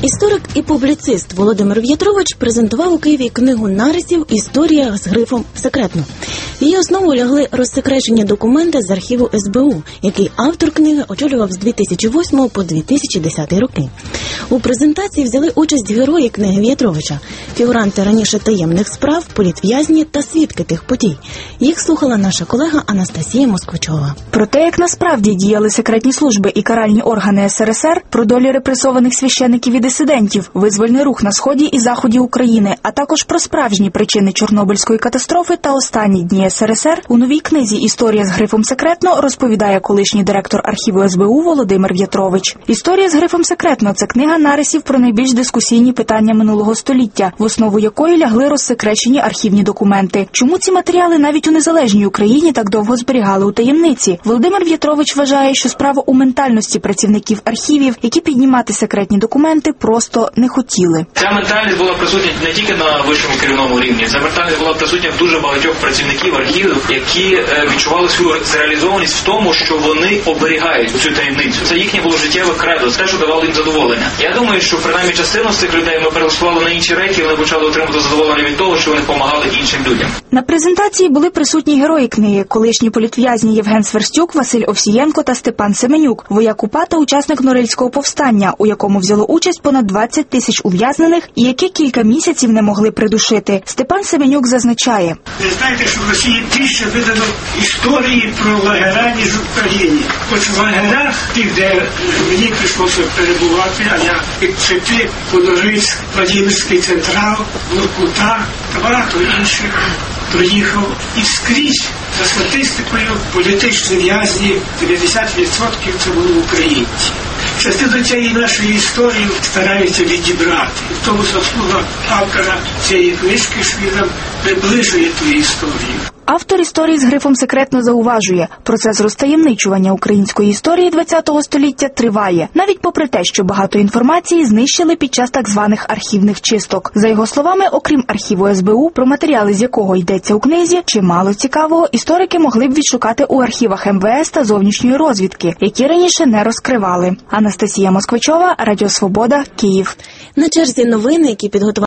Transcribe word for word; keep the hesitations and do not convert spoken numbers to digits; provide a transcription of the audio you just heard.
Історик і публіцист Володимир В'ятрович презентував у Києві книгу нарисів «Історія з грифом «Секретно». В її основу лягли розсекречені документи з архіву ес бе у, який автор книги очолював з дві тисячі восьмого по дві тисячі десятий роки. У презентації взяли участь герої книги В'ятровича, фігуранти раніше таємних справ, політв'язні та свідки тих подій. Їх слухала наша колега Анастасія Москвичова. Про те, як насправді діяли секретні служби і каральні органи ес ер ес ер, про долі репресованих священиків і дисидентів, визвольний рух на сході і заході України, а також про справжні причини Чорнобильської катастрофи та останні дні ес ер ес ер у новій книзі «Історія з грифом «Секретно» розповідає колишній директор архіву ес бе у Володимир В'ятрович. «Історія з грифом «Секретно» – це книга нарисів про найбільш дискусійні питання минулого століття, в основу якої лягли розсекречені архівні документи. Чому ці матеріали навіть у незалежній Україні так довго зберігали у таємниці? Володимир В'ятрович вважає, що справа у ментальності працівників архівів, які піднімати секретні документи просто не хотіли. Ця ментальність була присутня не тільки на вищому керівному рівні, ця ментальність була присутня в дуже багатьох працівників архівів, які відчували свою зреалізованість в тому, що вони оберігають цю таємницю. Це їхнє було життєве кредо, те, що давало їм задоволення. Я думаю, що принаймні частину з цих людей ми перелаштували на інші речі, і вони почали отримати задоволення від того, що вони допомагали іншим людям. На презентації були присутні герої книги, колишні політв'язні Євген Сверстюк, Василь Овсієнко та Степан Семенюк, вояк УПА та учасник Норильського повстання, у якому взяло участь понад двадцять тисяч ув'язнених і які кілька місяців не могли придушити. Степан Семенюк зазначає: ви знаєте, що в Росії більше видано історії про лагеря, ніж в Україні. Хоч в лагерях, тих, де мені прийшлося перебувати, а я підчепив Подорицьк, Владимирський централ, Воркута та багато інших проїхав. І скрізь, за статистикою, політичні в'язні дев'яносто відсотків це були українці. Частину цієї нашої історії стараються відібрати. В тому заслуга автора цієї книжки, що він нам приближує ту історію. Автор історії з грифом «Секретно» зауважує, процес розтаємничування української історії ХХ століття триває, навіть попри те, що багато інформації знищили під час так званих архівних чисток. За його словами, окрім архіву ес бе у, про матеріали з якого йдеться у книзі, чимало цікавого історики могли б відшукати у архівах ем ве ес та зовнішньої розвідки, які раніше не розкривали. Анастасія Москвичова, Радіо Свобода, Київ. На черзі новини, які підготували